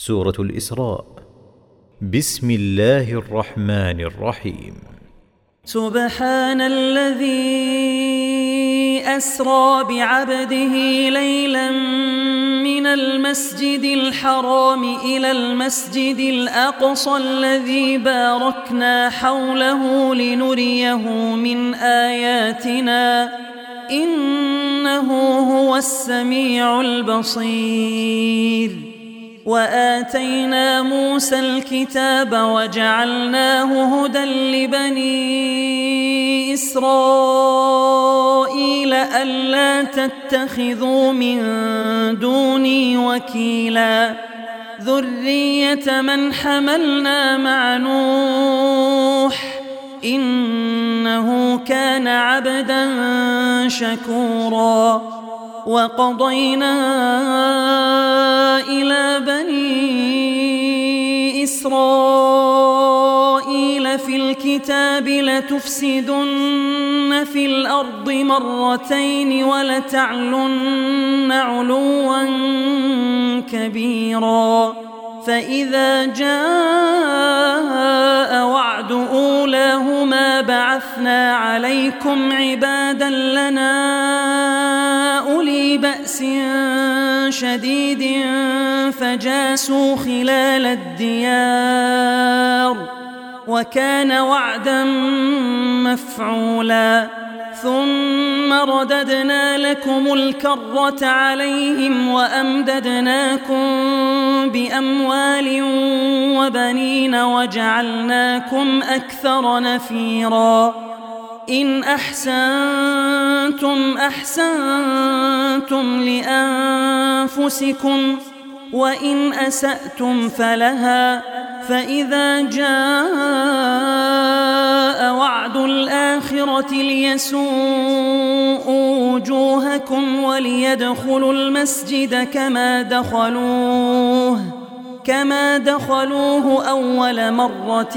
سورة الإسراء. بسم الله الرحمن الرحيم. سبحان الذي أسرى بعبده ليلا من المسجد الحرام إلى المسجد الأقصى الذي باركنا حوله لنريه من آياتنا إنه هو السميع البصير. وآتينا موسى الكتاب وجعلناه هدى لبني إسرائيل ألا تتخذوا من دوني وكيلا ذرية من حملنا مع نوح إنه كان عبدا شكورا. وقضينا إلى بني إسرائيل في الكتاب لتفسدن في الأرض مرتين ولتعلن علوا كبيرا. فإذا جاء وعد أولاهما بعثنا عليكم عبادا لنا أولي بأس شديد فجاسوا خلال الديار وكان وعدا مفعولا. ثم رددنا لكم الكرة عليهم وأمددناكم بأموال وبنين وجعلناكم أكثر نفيرا. إن أحسنتم أحسنتم لأنفسكم وإن أسأتم فلها. فإذا جاء وعد الآخرة ليسوءوا وجوهكم وليدخلوا المسجد كما دخلوه أول مرة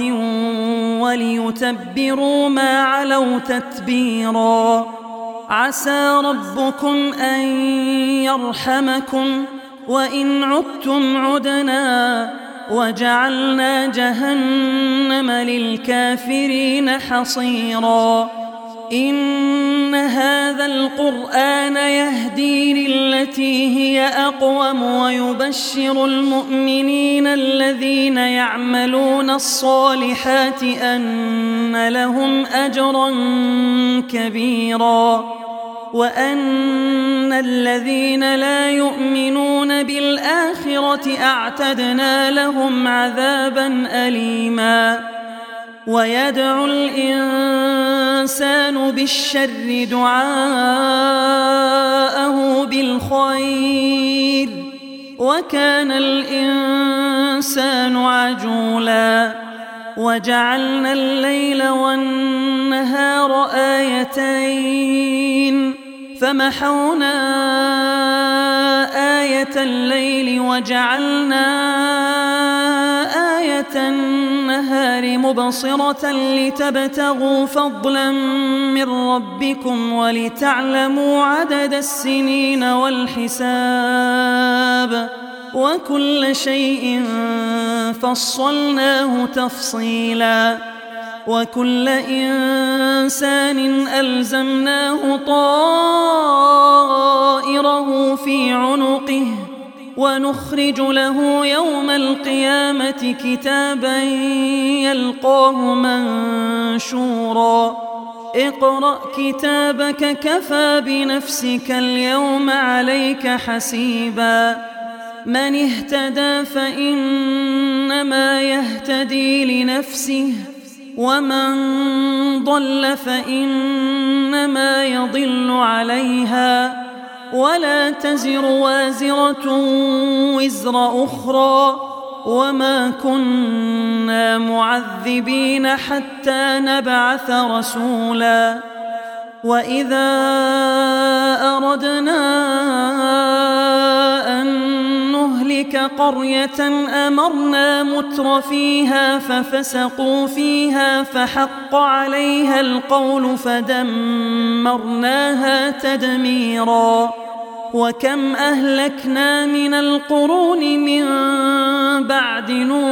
وليتبروا ما علوا تتبيرا. عسى ربكم أن يرحمكم وإن عدتم عدنا وجعلنا جهنم للكافرين حصيرا. إن هذا القرآن يهدي للتي هي أقوم ويبشر المؤمنين الذين يعملون الصالحات أن لهم أجرا كبيرا وأن الذين لا يؤمنون بالآخرة أعتدنا لهم عذابا أليما. ويدعو الإنسان بالشر دعاءه بالخير وكان الإنسان عجولا. وجعلنا الليل والنهار آيتين فمحونا آية الليل وجعلنا آية النهار مبصرة لتبتغوا فضلا من ربكم ولتعلموا عدد السنين والحساب وكل شيء فصلناه تفصيلا. وكل إنسان ألزمناه طائره في عنقه ونخرج له يوم القيامة كتابا يلقاه منشورا. اقرأ كتابك كفى بنفسك اليوم عليك حسيبا. من اهتدى فإنما يهتدي لنفسه ومن ضل فإنما يضل عليها ولا تزر وازرة وزر أخرى وما كنا معذبين حتى نبعث رسولا. وإذا أردنا أن نهلك قرية أمرنا متر فيها ففسقوا فيها فحق عليها القول فدمرناها تدميرا. وكم أهلكنا من القرون من بعد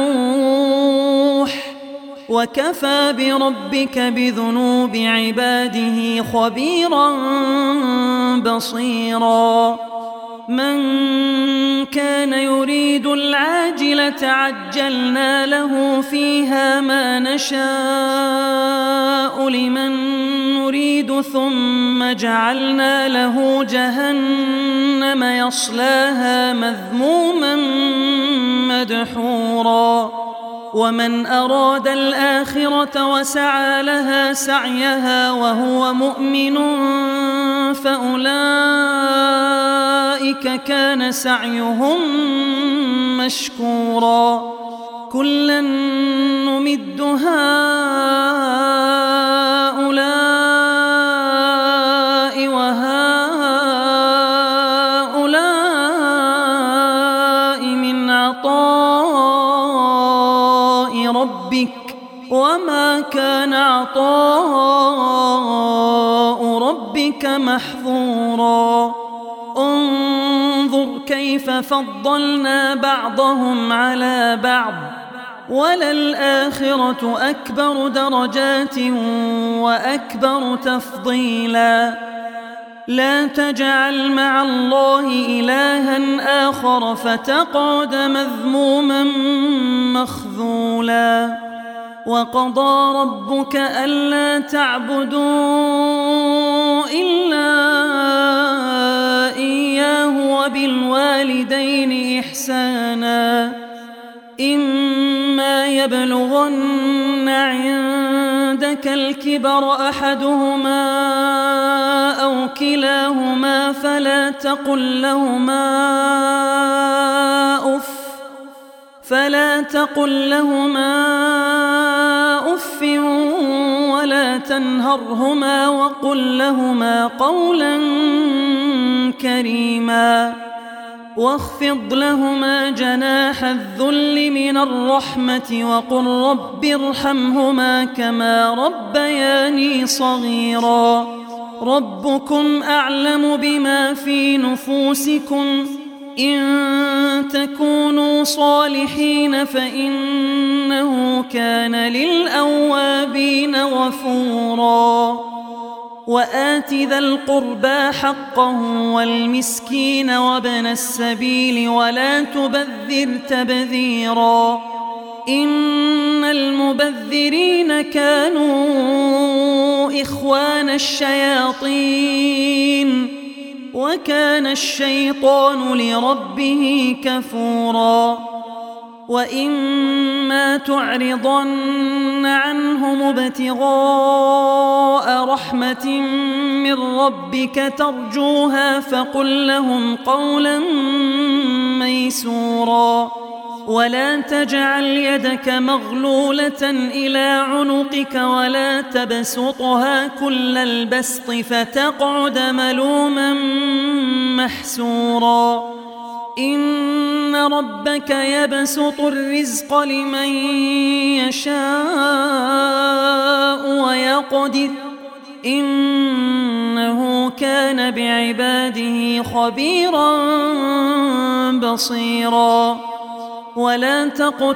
نوح وكفى بربك بذنوب عباده خبيرا بصيرا من كان يريد العاجلة عجلنا له فيها ما نشاء لمن نريد ثم جعلنا له جهنم يصلاها مذموما مدحورا ومن أراد الآخرة وسعى لها سعيها وهو مؤمن فأولئك كان سعيهم مشكورا كلا نمد هؤلاء وهؤلاء من عطاء ربك وما كان عطاء ربك محظورا انظر كيف فضلنا بعضهم على بعض وللآخرة أكبر درجات وأكبر تفضيلا لا تجعل مع الله إلها آخر فتقعد مذموما مخذولا وقضى ربك ألا تعبدوا إلا إياه وبالوالدين إحسانا إما يبلغن عندك الكبر أحدهما أو كلاهما فلا تقل لهما أف ولا تنهرهما وقل لهما قولا كريما واخفض لهما جناح الذل من الرحمة وقل رب ارحمهما كما ربياني صغيرا ربكم أعلم بما في نفوسكم إن تكونوا صالحين فإنه كان للأوابين غفورا وآت ذا القربى حقه والمسكين وابن السبيل ولا تبذر تبذيرا إن المبذرين كانوا إخوان الشياطين وكان الشيطان لربه كفورا وإما تعرضن عنهم ابتغاء رحمة من ربك ترجوها فقل لهم قولا ميسورا ولا تجعل يدك مغلولة إلى عنقك ولا تبسطها كل البسط فتقعد ملوما محسورا إن ربك يبسط الرزق لمن يشاء ويقدر إنه كان بعباده خبيرا بصيرا ولا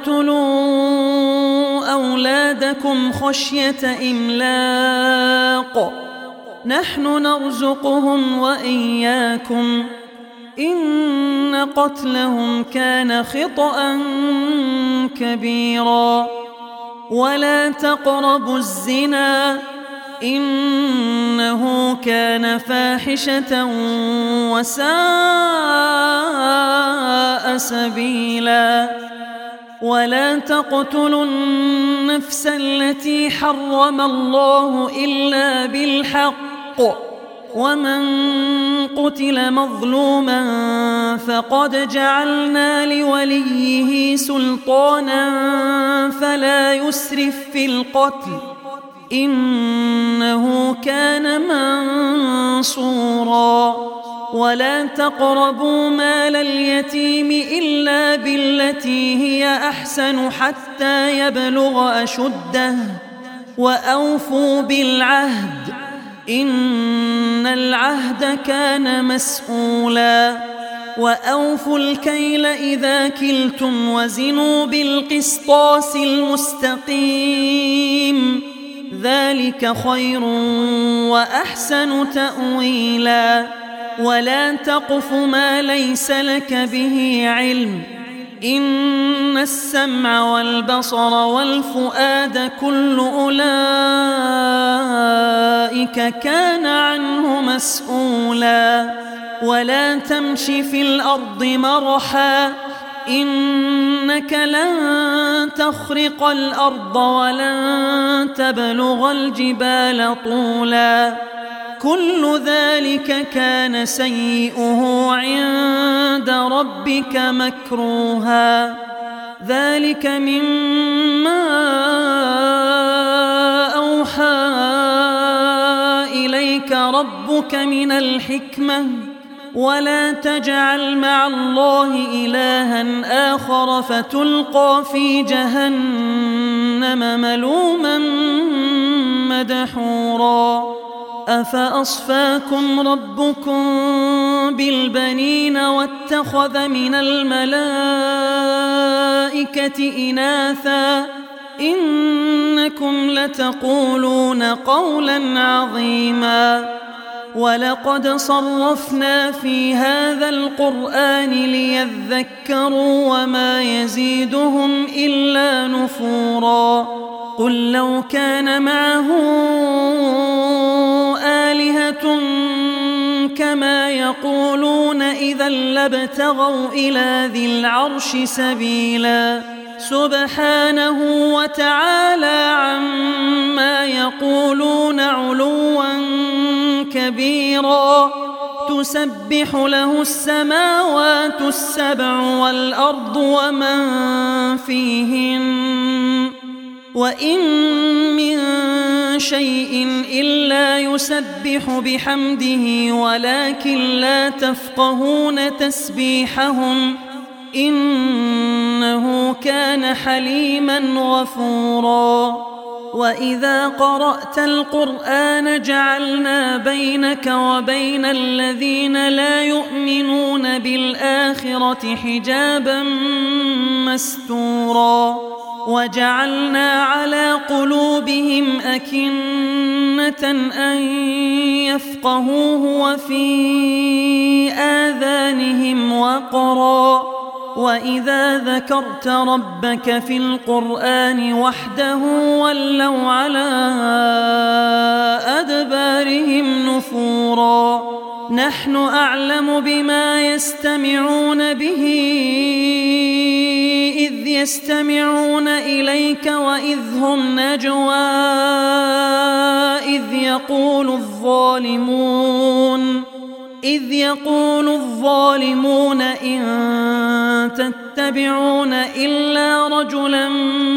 تقتلوا أولادكم خشية إملاق نحن نرزقهم وإياكم إن قتلهم كان خطأ كبيرا ولا تقربوا الزنا إنه كان فاحشة وساء سبيلا ولا تقتلوا النفس التي حرم الله إلا بالحق ومن قتل مظلوما فقد جعلنا لوليه سلطانا فلا يسرف في القتل إنه كان منصورا ولا تقربوا مال اليتيم إلا بالتي هي أحسن حتى يبلغ أشده وأوفوا بالعهد إن العهد كان مسؤولا وأوفوا الكيل إذا كلتم وزنوا بالقسطاس المستقيم ذلك خير وأحسن تأويلا ولا تقف ما ليس لك به علم إن السمع والبصر والفؤاد كل أولئك كان عنه مسؤولا ولا تمش في الأرض مرحا إنك لن تخرق الأرض ولن تبلغ الجبال طولا كل ذلك كان سيئه عند ربك مكروها ذلك مما أوحى إليك ربك من الحكمة ولا تجعل مع الله إلها آخر فتلقى في جهنم ملوما مدحورا أفأصفاكم ربكم بالبنين واتخذ من الملائكة إناثا إنكم لتقولون قولا عظيما ولقد صرفنا في هذا القرآن ليذكروا وما يزيدهم إلا نفورا قل لو كان معه آلهة كما يقولون إذا لابتغوا إلى ذي العرش سبيلا سبحانه وتعالى عما يقولون علوا كبيرا تسبح له السماوات السبع والأرض ومن فيهن وإن من شيء إلا يسبح بحمده ولكن لا تفقهون تسبيحهم إنه كان حليما غفورا وإذا قرأت القرآن جعلنا بينك وبين الذين لا يؤمنون بالآخرة حجابا مستورا وجعلنا على قلوبهم أكنة أن يفقهوه وفي آذانهم وقرا وإذا ذكرت ربك في القرآن وحده ولوا على أدبارهم نفورا نحن أعلم بما يستمعون به إذ يستمعون إليك وإذ هم نجوى إذ يقول الظالمون إن تتبعون إلا رجلا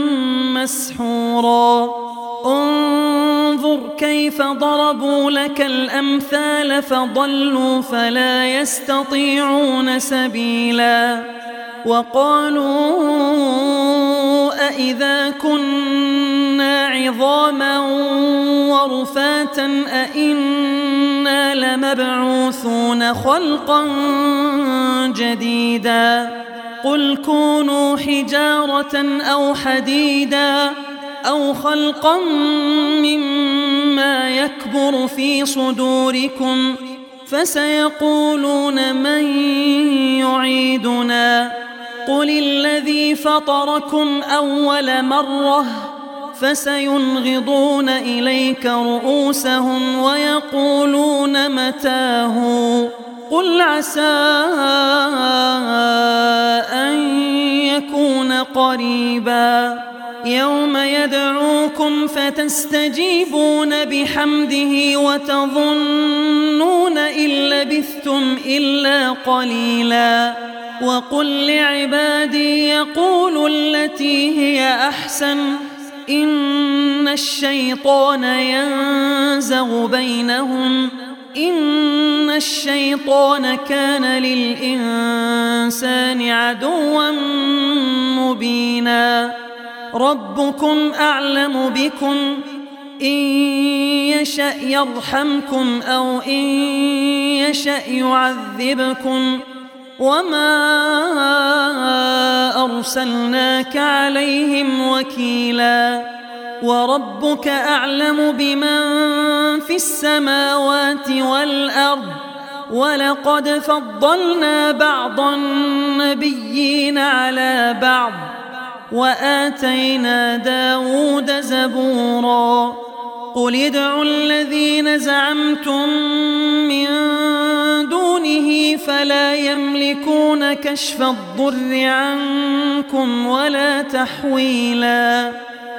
مسحورا انظر كيف ضربوا لك الأمثال فضلوا فلا يستطيعون سبيلا وقالوا أإذا كنا عظاما ورفاتا أإنا لمبعوثون خلقا جديدا قل كونوا حجارة أو حديدا أو خلقا مما يكبر في صدوركم فسيقولون من يعيدنا قل الذي فطركم أول مرة فسينغضون إليك رؤوسهم ويقولون متاه قل عسى أن يكون قريبا يوم يدعوكم فتستجيبون بحمده وتظنون إن لبثتم إلا قليلا وقل لعبادي يقولوا التي هي أحسن إن الشيطان ينزغ بينهم إن الشيطان كان للإنسان عدوا مبينا ربكم أعلم بكم إن يشأ يرحمكم أو إن يشأ يعذبكم وما أرسلناك عليهم وكيلا وربك أعلم بمن في السماوات والأرض ولقد فضلنا بعض النبيين على بعض وآتينا داود زبورا قل ادعوا الذين زعمتم من دونه فلا يملكون كشف الضر عنكم ولا تحويلا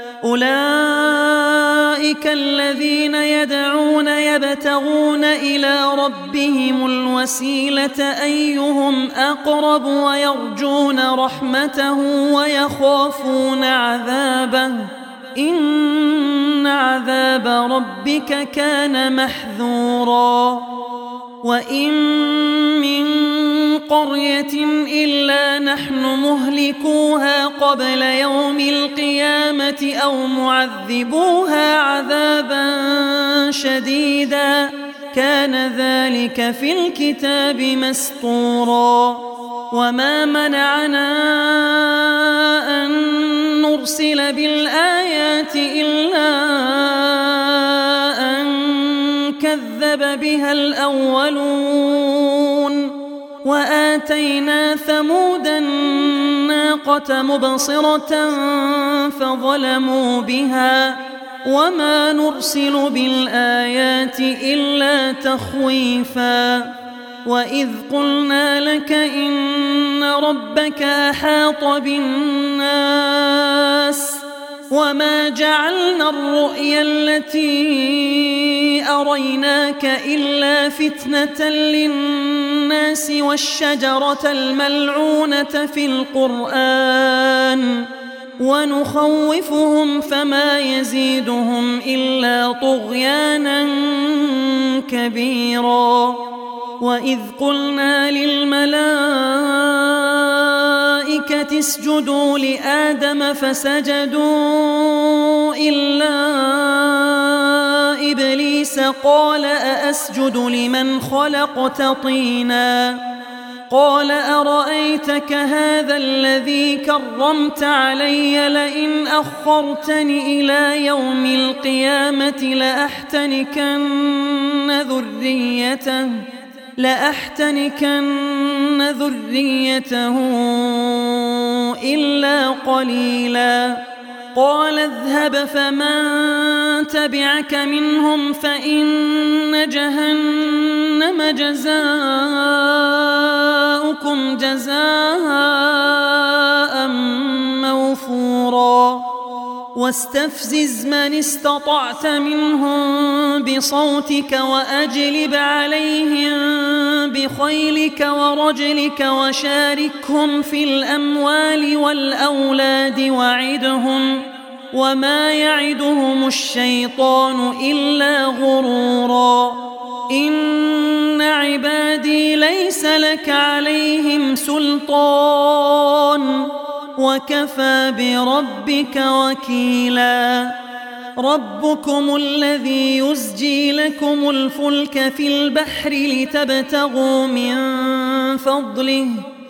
أولئك الذين يدعون يبتغون إلى ربهم الوسيلة أيهم أقرب ويرجون رحمته ويخافون عذابه إن عذاب ربك كان محذورا وإن من قرية إلا نحن مهلكوها قبل يوم القيامة أو معذبوها عذابا شديدا كان ذلك في الكتاب مسطورا وما منعنا أن نرسل بالآيات إلا أن كذب بها الأولون وآتينا ثمود الناقة مبصرة فظلموا بها وما نرسل بالآيات إلا تخويفا وإذ قلنا لك إن ربك أحاط بالناس وما جعلنا الرؤيا التي أريناك إلا فتنة للناس والشجرة الملعونة في القرآن ونخوفهم فما يزيدهم إلا طغيانا كبيرا وإذ قلنا للملائكة اسجدوا لآدم فسجدوا إلا إبليس قال أأسجد لمن خلقت طينا قال أرأيتك هذا الذي كرمت علي لئن أخرتني إلى يوم القيامة لأحتنكن ذريته إلا قليلا قال اذهب فمن تبعك منهم فإن جهنم جزاؤكم جزاء موفورا واستفزز من استطعت منهم بصوتك وأجلب عليهم بخيلك ورجلك وشاركهم في الأموال والأولاد وعدهم وما يعدهم الشيطان إلا غرورا إن عبادي ليس لك عليهم سلطان وكفى بربك وكيلا ربكم الذي يزجي لكم الفلك في البحر لتبتغوا من فضله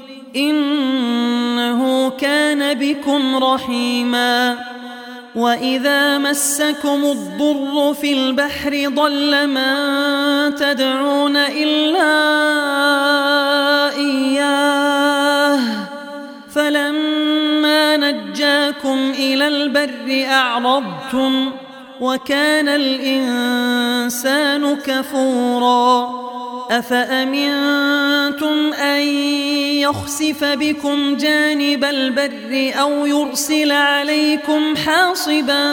إنه كان بكم رحيما وإذا مسكم الضر في البحر ضل من تدعون إلا إياه فلما نجاكم إلى البر أعرضتم وكان الإنسان كفورا أفأمنتم أن يخسف بكم جانب البر أو يرسل عليكم حاصبا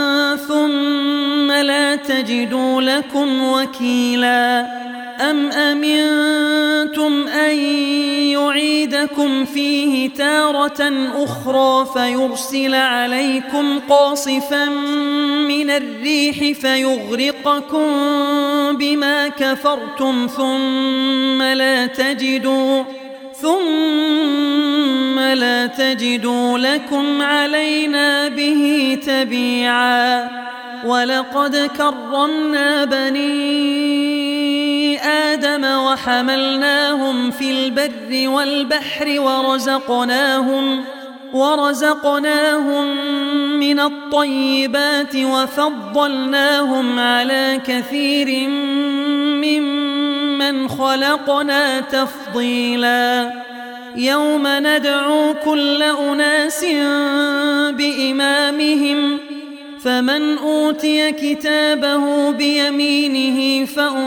ثم لا تجدوا لكم وكيلا أم أمنتم أن يعيدكم فيه تارة أخرى فيرسل عليكم قاصفا من الريح فيغرقكم بما كفرتم ثم لا تجدوا لكم علينا به تبيعا ولقد كرمنا بني آدم وحملناهم في البر والبحر ورزقناهم من الطيبات وفضلناهم على كثير ممن خلقنا تفضيلا يوم ندعو كل أناس بإمامهم فمن أوتي كتابه بيمينه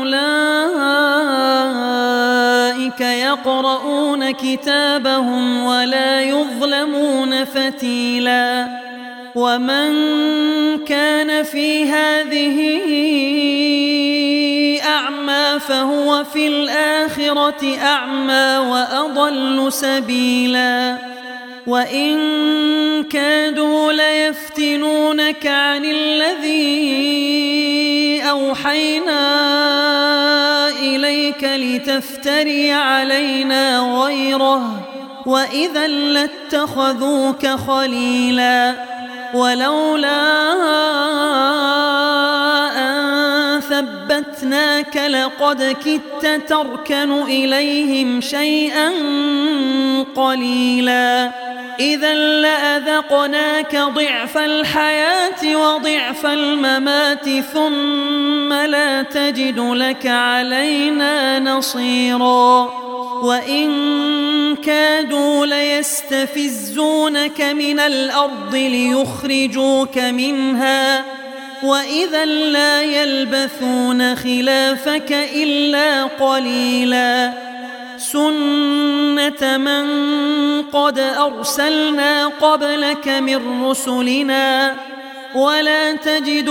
فأولئك يقرؤون كتابهم ولا يظلمون فتيلا ومن كان في هذه أعمى فهو في الآخرة أعمى وأضل سبيلا وإن كادوا ليفتنونك عن الذي أوحينا إليك لتفتري علينا غيره وإذا لاتخذوك خليلا ولولا أن ثبتناك لقد كدت تركن إليهم شيئا قليلا إذا لأذقناك ضعف الحياة وضعف الممات ثم لا تجد لك علينا نصيرا وإن كادوا ليستفزونك من الأرض ليخرجوك منها وإذا لا يلبثون خلافك إلا قليلا سنة من قد أرسلنا قبلك من رسلنا ولا تجد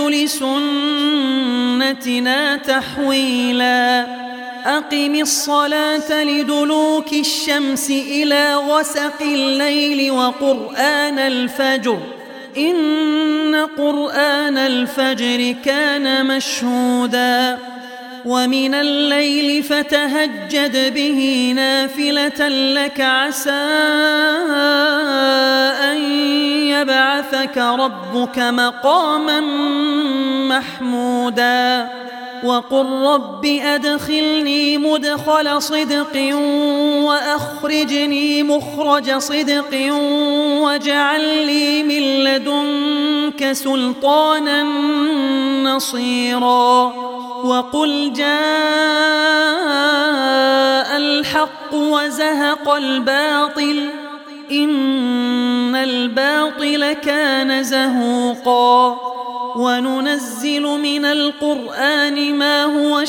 لسنتنا تحويلا أقم الصلاة لدلوك الشمس إلى غسق الليل وقرآن الفجر إن قرآن الفجر كان مشهودا ومن الليل فتهجد به نافلة لك عسى أن يبعثك ربك مقاما محمودا وقل رب أدخلني مدخل صدق وأخرجني مخرج صدق واجعل لي من لدنك سلطانا نصيرا وقل جاء الحق وزهق الباطل إن الباطل كان زهوقا وننزل من القرآن ما هو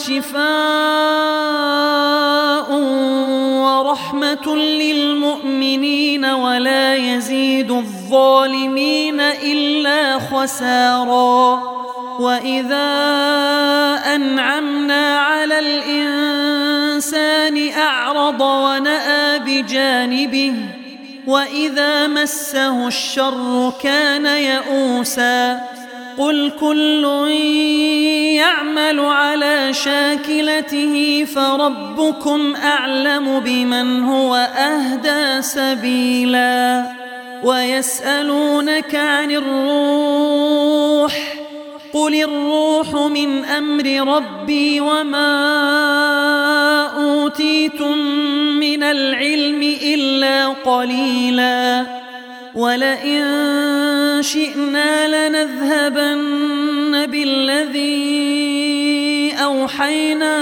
شفاء ورحمة للمؤمنين ولا يزيد الظالمين إلا خسارا وإذا أنعمنا على الإنسان أعرض ونأى بجانبه وإذا مسه الشر كان يئوسا قل كل يعمل على شاكلته فربكم أعلم بمن هو أهدى سبيلا ويسألونك عن الروح قل الروح من أمر ربي وما أوتيتم من العلم إلا قليلا ولئن شئنا لنذهبن بالذي أوحينا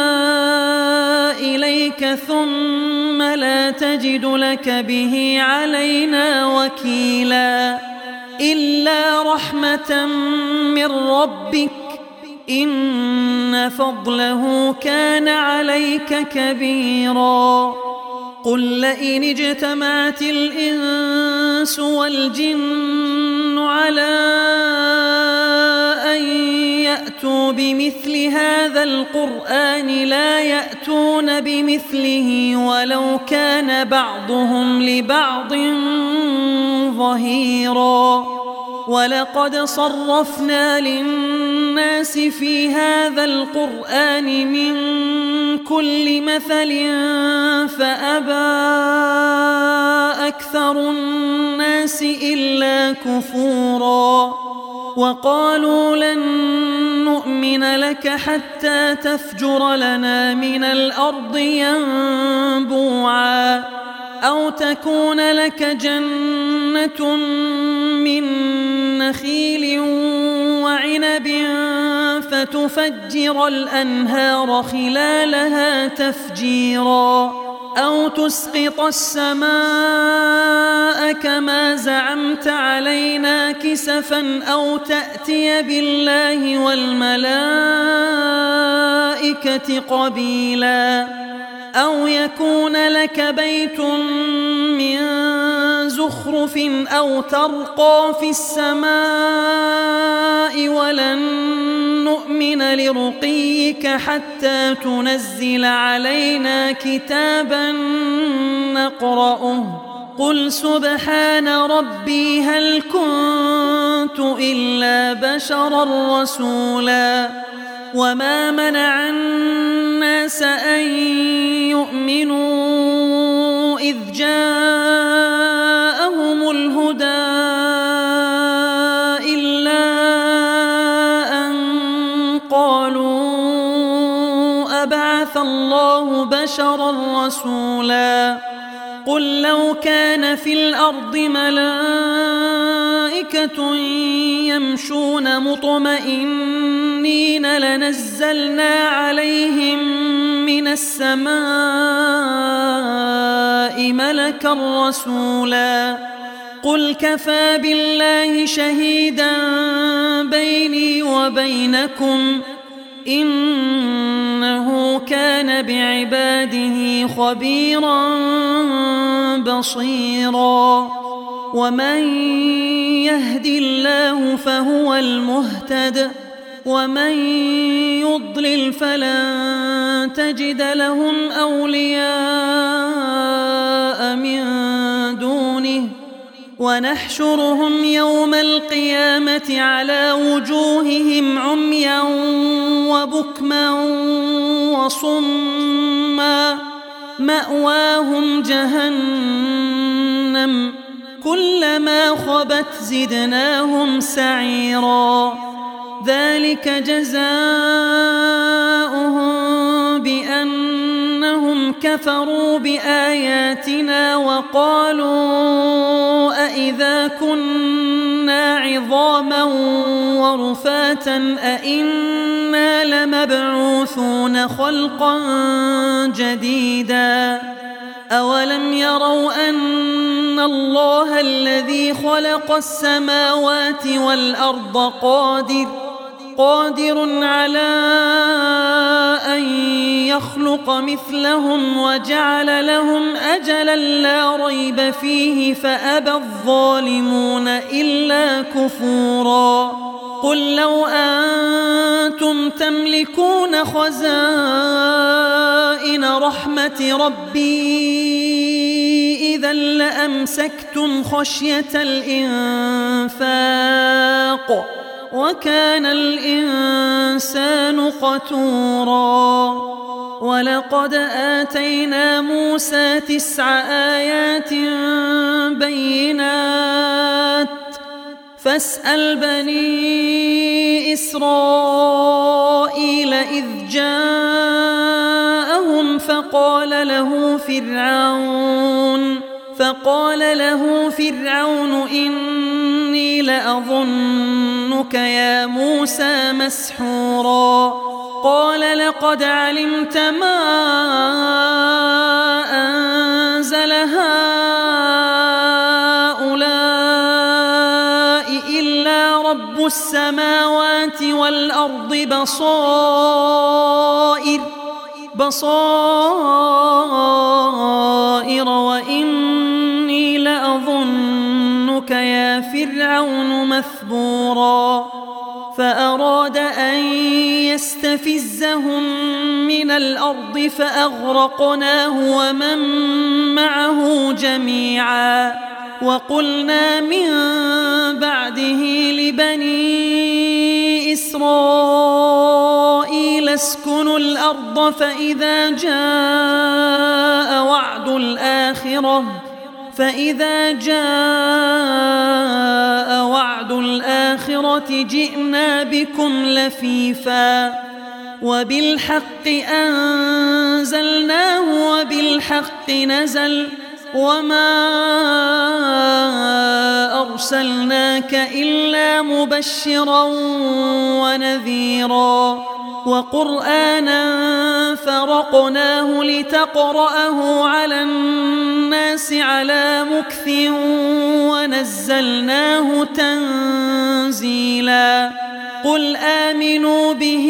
إليك ثم لا تجد لك به علينا وكيلا إلا رحمة من ربك إن فضله كان عليك كبيرا قل لئن اجتمعت الإنس والجن على أن يأتوا بمثل هذا القرآن لا يأتون بمثله ولو كان بعضهم لبعض ظهيرا ولقد صرفنا للناس في هذا القرآن من كل مثل فأبى أكثر الناس إلا كفورا وقالوا لن نؤمن لك حتى تفجر لنا من الأرض ينبوعا أو تكون لك جنة من نخيل وعنب فتفجر الأنهار خلالها تفجيرا أو تسقط السماء كما زعمت علينا كسفا أو تأتي بالله والملائكة قبيلا أو يكون لك بيت من زخرف أو ترقى في السماء ولن نؤمن لرقيك حتى تنزل علينا كتابا نقرأه قل سبحان ربي هل كنت إلا بشرا رسولا وما منع الناس أن يؤمنوا إذ جاءهم الهدى إلا أن قالوا أبعث الله بشرا رسولا قل لو كان في الأرض ملائكة يمشون مطمئنين لنزلنا عليهم من السماء ملكا رسولا قل كفى بالله شهيدا بيني وبينكم إنه كان بعباده خبيرا بصيرا ومن يهد الله فهو المهتد ومن يضلل فلن تجد لهم أولياء من دونه ونحشرهم يوم القيامة على وجوههم عميا وبكما وصما مأواهم جهنم كلما خبت زدناهم سعيرا ذلك جزاؤهم بأنهم كفروا بآياتنا وقالوا أإذا كنا عظاما ورفاتا أإنا لمبعوثون خلقا جديدا أولم يروا أن الله الذي خلق السماوات والأرض قادر على أن يخلق مثلهم وجعل لهم أجلا لا ريب فيه فأبى الظالمون إلا كفورا قل لو أنتم تملكون خزائن رحمة ربي إذا لأمسكتم خشية الإنفاق وكان الإنسان قتورا ولقد آتينا موسى 9 آيات بينات فاسأل بني إسرائيل إذ جاءهم فقال له فرعون إني لأظنك يا موسى مسحورا قال لقد علمت ما أنزل هؤلاء إلا رب السماوات والأرض بصائر وإني لأظنك يا فرعون مثبورا فأراد أن يستفزهم من الأرض فأغرقناه ومن معه جميعا وقلنا من بعده ليسكنوا الأرض فإذا جاء وعد الآخرة جئنا بكم لفيفا وبالحق أنزلناه وبالحق نزل وما أرسلناك إلا مبشرا ونذيرا وقرآنا فرقناه لتقرأه على الناس على مكث ونزلناه تنزيلا قل آمنوا به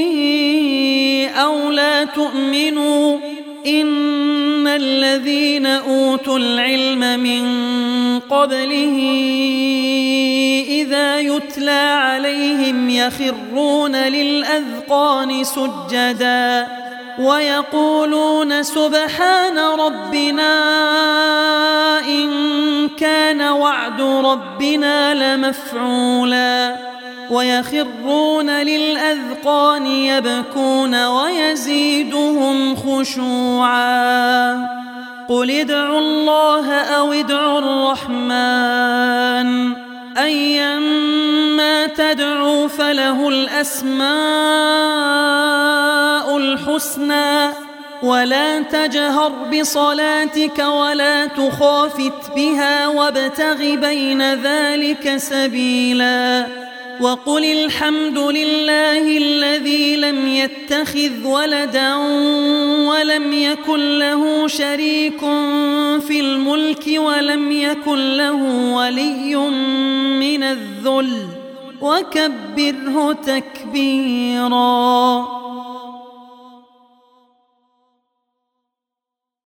أو لا تؤمنوا إن الذين أوتوا العلم من قبله إذا يتلى عليهم يخرون للأذقان سجدا ويقولون سبحان ربنا إن كان وعد ربنا لمفعولا ويخرون للأذقان يبكون ويزيدهم خشوعا قل ادعوا الله أو ادعوا الرحمن أيما تدعوا فله الأسماء الحسنى ولا تجهر بصلاتك ولا تخافت بها وابتغ بين ذلك سبيلا وقل الحمد لله الذي لم يتخذ ولدا ولم يكن له شريك في الملك ولم يكن له ولي من الذل وكبره تكبيرا.